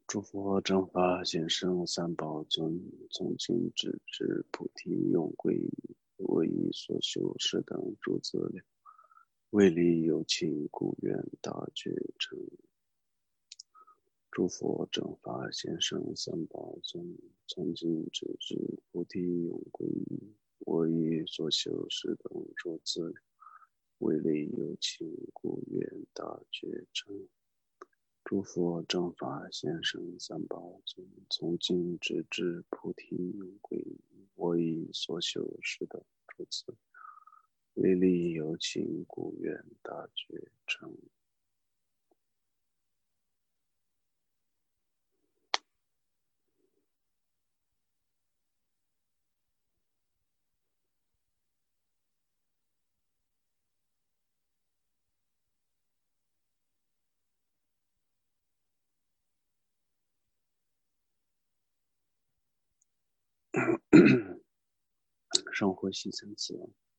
诸佛正法显圣三宝尊，从今直至菩提永归依，我以所修是等诸资料，为利有情，故愿大觉成。诸佛正法显圣三宝尊，从今直至菩提永归依，我以所修是等诸资料，为利有情，故愿大觉成。诸佛正法显圣三宝尊，从今直至菩提永归依，我以所修是等诸资料，为利有情，故愿大觉成。生活细层次。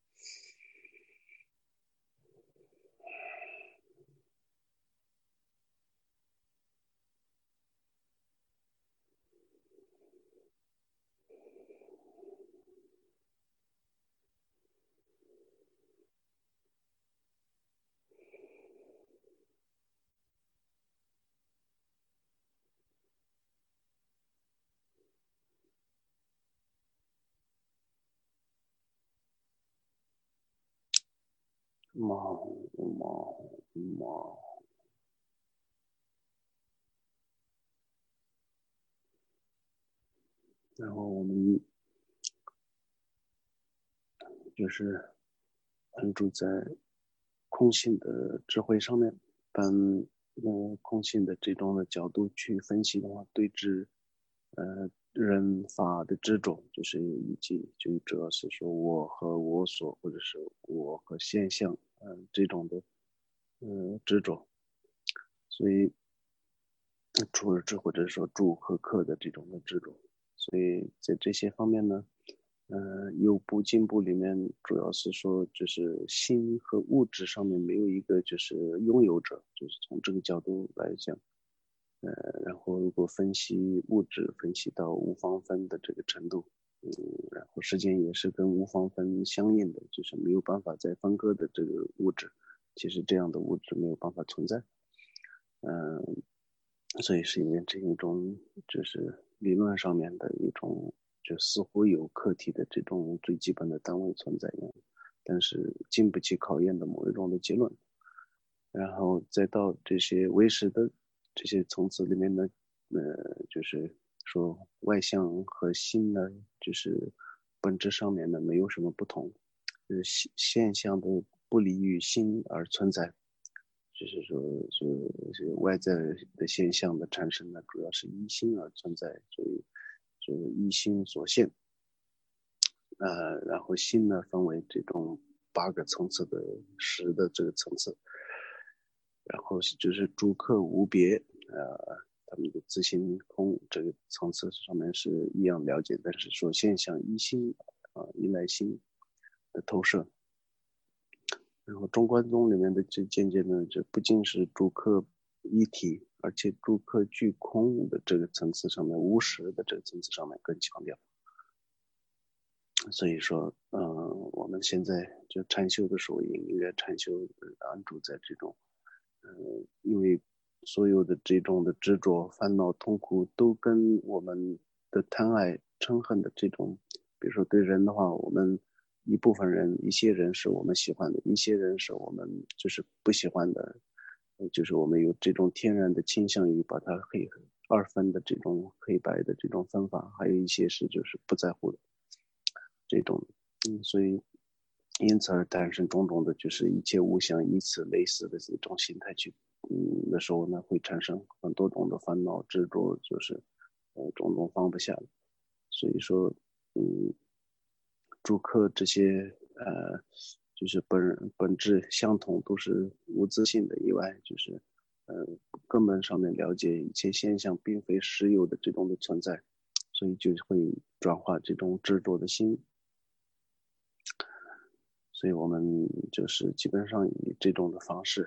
猫，然后我们就是安住在空性的智慧上面，从空性的这种的角度去分析的话，对治人法的执着，就是以及就主要是说我和我所，或者是我和现象，这种的执着，所以除了这或者说住和客的这种的执着，所以在这些方面呢。有部进步里面主要是说，就是心和物质上面没有一个就是拥有者，就是从这个角度来讲，然后如果分析物质，分析到无方分的这个程度，然后时间也是跟无方分相应的，就是没有办法再分割的这个物质，其实这样的物质没有办法存在，所以是因为这一种就是理论上面的一种。就似乎有客体的这种最基本的单位存在，但是经不起考验的某一种的结论，然后再到这些唯识的这些层次里面呢，就是说外相和心呢，就是本质上面呢没有什么不同，就是现象的不离于心而存在，就是说是外在的现象的产生呢，主要是依心而存在，所以就是依心所现。然后心呢分为这种8个层次的10的这个层次，然后就是诸客无别，他们的自性空这个层次上面是一样了解，但是说现象依心依赖心的投射。然后中观宗里面的这渐渐呢，这不仅是诸客一体，而且诸客具空的这个层次上面，无实的这个层次上面更强调。所以说，我们现在就禅修的时候，也应该禅修安住在这种，因为所有的这种的执着、烦恼、痛苦，都跟我们的贪爱、嗔恨的这种，比如说对人的话，我们一部分人、一些人是我们喜欢的，一些人是我们就是不喜欢的，就是我们有这种天然的倾向于把它二分的这种黑白的这种分法，还有一些是就是不在乎的。这种，所以因此而诞生种种的，就是一切物象以此类似的这种心态去，的时候呢，会产生很多种的烦恼执着，就是种种放不下。所以说，诸客这些就是本质相同，都是无自性的以外，就是根本上面了解一切现象并非实有的这种的存在，所以就会转化这种执着的心。所以我们就是基本上以这种的方式，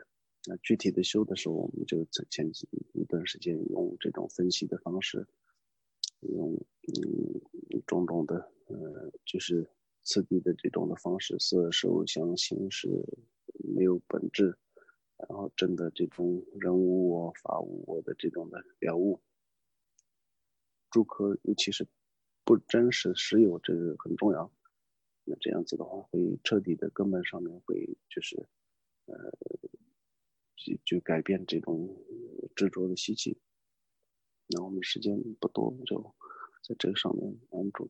那具体的修的时候，我们就前一段时间用这种分析的方式，用种种的就是次第的这种的方式，色受想行识没有本质，然后真的这种人无我法无我的这种的了悟，诸科尤其是不真实实有，这个很重要。那这样子的话，会彻底的根本上面会就是呃就改变这种执着的习气。那我们时间不多，就在这个上面安住。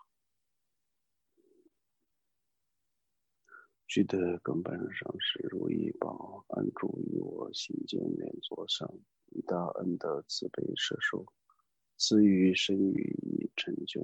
具的根本上是如意宝，安住于我心间念作上，以大恩德慈悲摄受，赐予身语以成就。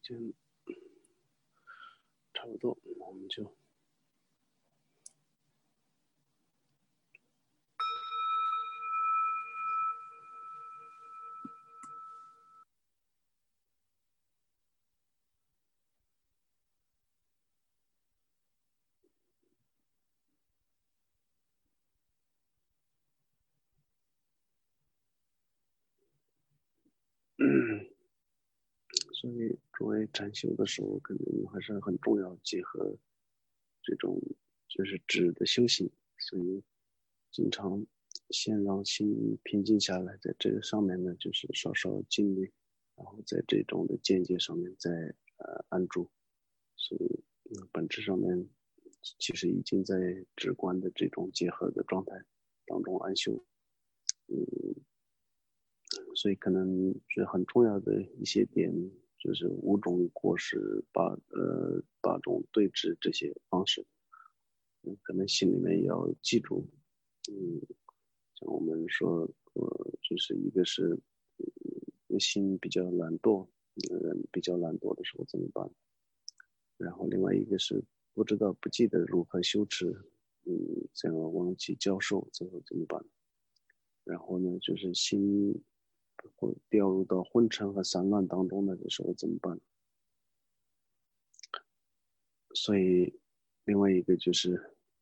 间差不多，我们就所以作为禅修的时候，可能还是很重要，结合这种就是止的修行，所以经常先让心平静下来，在这个上面呢，就是稍稍静虑，然后在这种的见解上面再安住，所以本质上面其实已经在直观的这种结合的状态当中安修，所以可能是很重要的一些点，就是五种过失、八种对峙这些方式，可能心里面要记住，像我们说，就是一个是，心比较懒惰，人比较懒惰的时候怎么办？然后另外一个是不知道不记得如何修持，这样忘记教授，最后怎么办？然后呢，就是心会掉入到昏沉和散乱当中的时候怎么办？所以另外一个就是，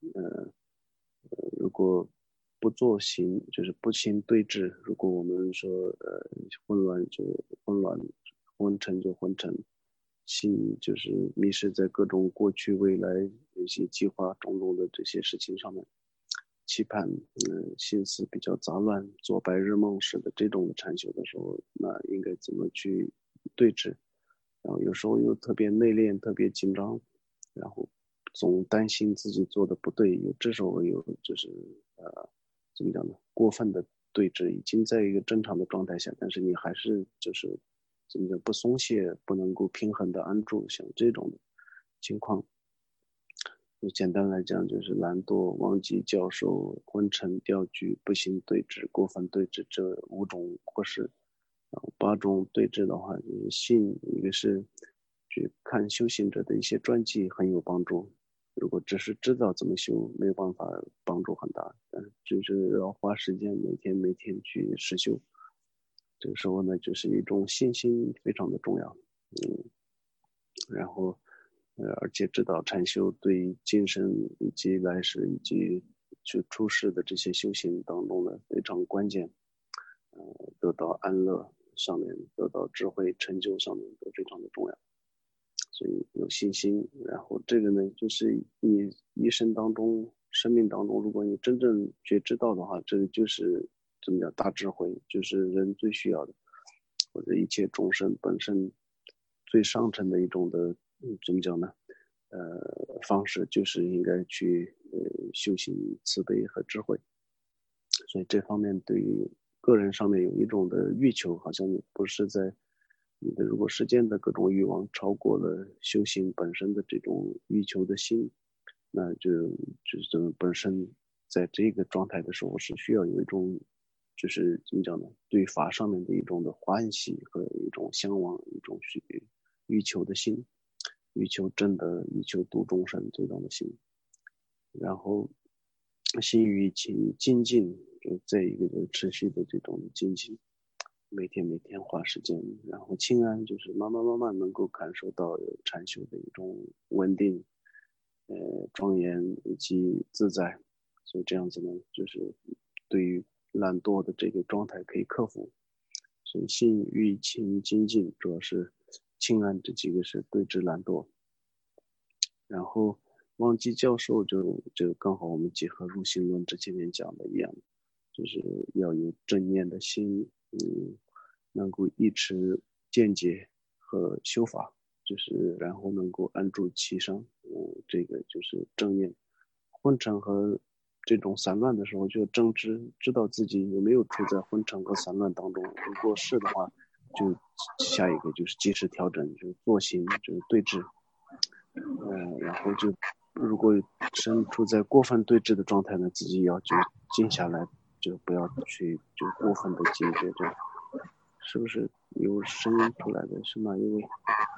如果不做行，就是不行对峙。如果我们说混乱就混乱，昏沉就昏沉，心就是迷失在各种过去、未来一些计划种种的这些事情上面，期盼，心思比较杂乱，做白日梦似的这种禅修的时候，那应该怎么去对峙？然后有时候又特别内敛，特别紧张，然后总担心自己做的不对，这时候有就是怎么讲呢？过分的对峙，已经在一个正常的状态下，但是你还是就是怎么讲不松懈，不能够平衡的安住，像这种情况，就简单来讲就是懒惰、忘记教授、昏沉、掉举、不行对峙、过分对峙这五种过失。然后八种对峙的话，就是信，一个是去看修行者的一些传记很有帮助。如果只是知道怎么修，没有办法帮助很大，但是就是要花时间每天去实修。这个时候呢，就是一种信心非常的重要，然后而且知道禅修对今生以及来世以及去出世的这些修行当中呢非常关键，得到安乐上面，得到智慧成就上面都非常的重要，所以有信心。然后这个呢，就是你一生当中、生命当中，如果你真正觉知到的话，这个就是怎么讲大智慧，就是人最需要的，或者一切众生本身最上乘的一种的，怎么讲呢？方式就是应该去修行慈悲和智慧，所以这方面对于个人上面有一种的欲求，好像不是在你的如果世间的各种欲望超过了修行本身的这种欲求的心，那就是本身在这个状态的时候是需要有一种就是怎么讲呢？对法上面的一种的欢喜和一种向往，一种欲求的心，欲求真的，欲求度众生这种的心。然后心与情精进，就再一个就是持续的这种精进，每天花时间，然后清安就是慢慢能够感受到禅修的一种稳定，庄严以及自在，所以这样子呢，就是对于懒惰的这个状态可以克服。所以心与情精进主要是清安这几个是对治懒惰，然后忘记教授就刚好我们结合入心论这前面讲的一样，就是要有正念的心，能够一持见解和修法，就是然后能够安住其上，这个就是正念。昏沉和这种散乱的时候，就正知道自己有没有处在昏沉和散乱当中，如果是的话，就下一个就是及时调整，就是坐行，就是对峙，然后就如果身处在过分对峙的状态呢，自己要就静下来，就不要去就过分的警觉，这样是不是有声音出来的？是哪一位？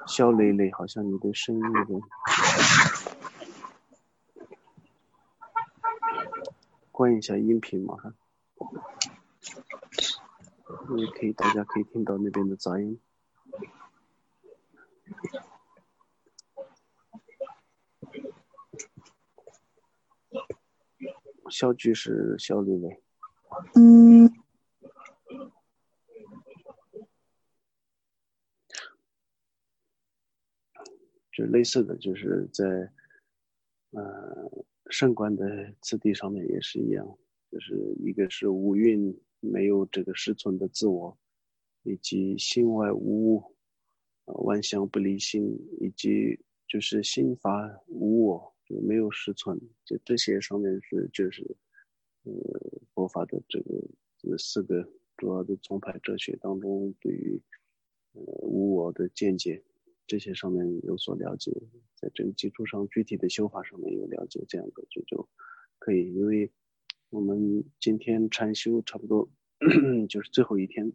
小磊磊，好像你的声音有点，关一下音频嘛哈，因为大家可以听到那边的杂音。小句是小磊磊。就类似的，就是在圣观的次第上面也是一样，就是一个是无蕴没有这个实存的自我，以及心外无物，万象不离心，以及就是心法无我，就没有实存，就这些上面是就是佛法的这四个主要的宗派哲学当中对于无我的见解。这些上面有所了解，在这个基础上，具体的修法上面有了解，这样的就可以。因为我们今天禅修差不多就是最后一天，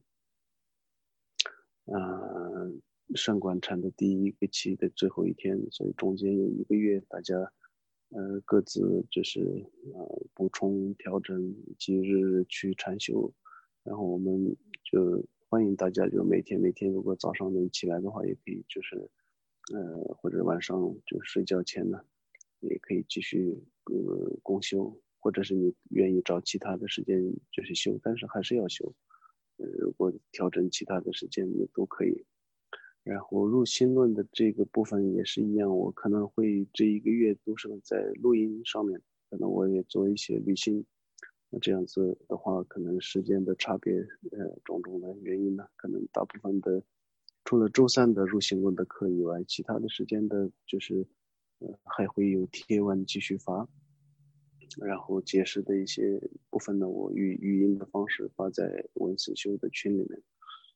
上观禅的第一个期的最后一天，所以中间有1个月，大家各自就是补充调整以及日日去禅修，然后我们就欢迎大家就每天如果早上能起来的话，也可以就是或者晚上就睡觉前呢，也可以继续共修，或者是你愿意找其他的时间就是修，但是还是要修。如果调整其他的时间也都可以。然后入心论的这个部分也是一样，我可能会这1个月都是在录音上面，可能我也做一些旅行。那这样子的话，可能时间的差别，种种的原因呢，可能大部分的除了周3的入心论的课以外，其他的时间的就是还会有贴文继续发。然后解释的一些部分呢，我语音的方式发在文思修的群里面，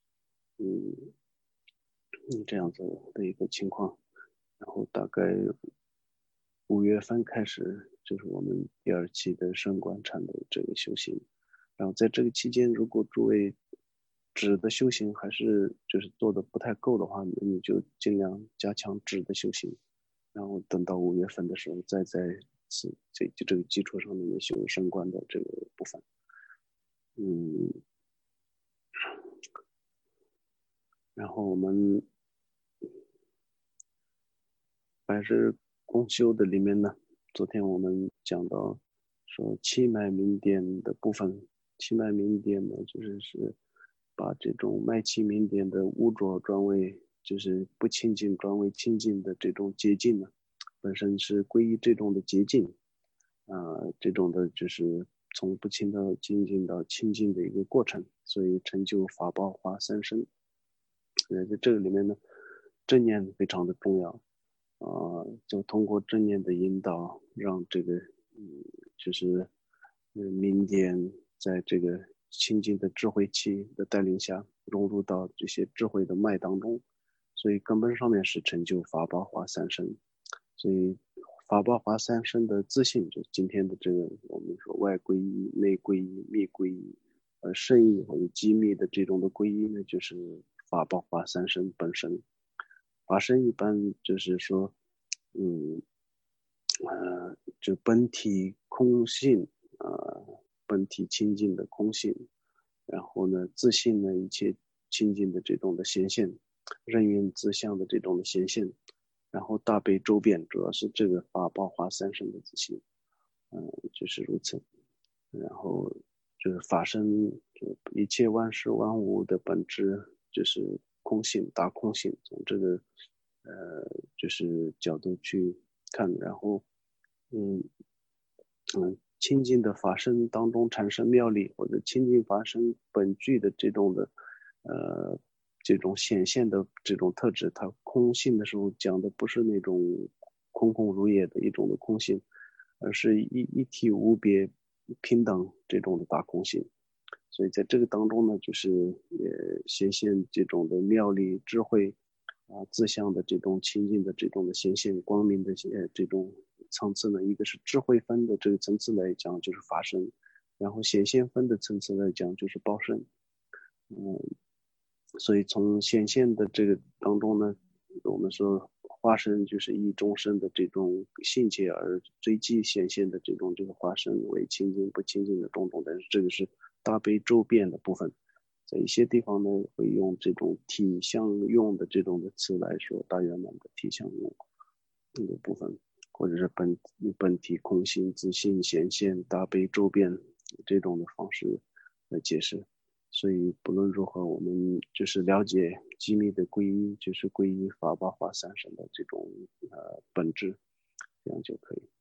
这样子的一个情况。然后大概5月份开始，就是我们第2期的圣观禅的这个修行。然后在这个期间，如果诸位止的修行还是就是做的不太够的话，那你就尽量加强止的修行。然后等到5月份的时候，再在这个基础上面修升观的这个部分。然后我们白日共修的里面呢，昨天我们讲到说气脉明点的部分，气脉明点呢就是把这种脉气明点的污浊转为就是不清净转为清净的这种捷径呢，本身是归于这种的捷径。这种的就是从不清到精进到清净的一个过程，所以成就法报化三身。在这个里面呢，正念非常的重要。就通过正念的引导，让这个就是明点在这个清净的智慧气的带领下，融入到这些智慧的脉当中，所以根本上面是成就法报化三身。所以法报华三身的自信，就是今天的这个我们说外归一、内归一、密归一，圣意或者机密的这种的归一呢，就是法报华三身本身。法身一般就是说，嗯，就本体空性，本体清净的空性，然后呢，自信呢一切清净的这种的显现，任运自相的这种的显现。然后大悲周遍主要是这个法报华三身的自信，就是如此。然后就是法身，就一切万事万物的本质就是空性，大空性。从这个就是角度去看，然后清净的法身当中产生妙力，或者清净法身本具的这种的这种显现的这种特质，它空性的时候讲的不是那种空空如也的一种的空性，而是一体无别、平等这种的大空性。所以在这个当中呢，就是也显现这种的妙力、智慧自相的这种清净的这种的显现、光明的这种层次呢，一个是智慧分的这个层次来讲就是法身，然后显现分的层次来讲就是报身。所以从显现的这个当中呢， 我们说化身就是以众生的这种性情而随机显现的这个化身为清净不清净的种种，但是这个是大悲周遍的部分。在一些地方呢，会用这种体相用的这种的词来说大圆满的体相用这个部分，或者是本体空性自性显现大悲周遍这种的方式来解释。所以不论如何，我们就是了解机密的皈依，就是皈依法八华三神的这种本质，这样就可以。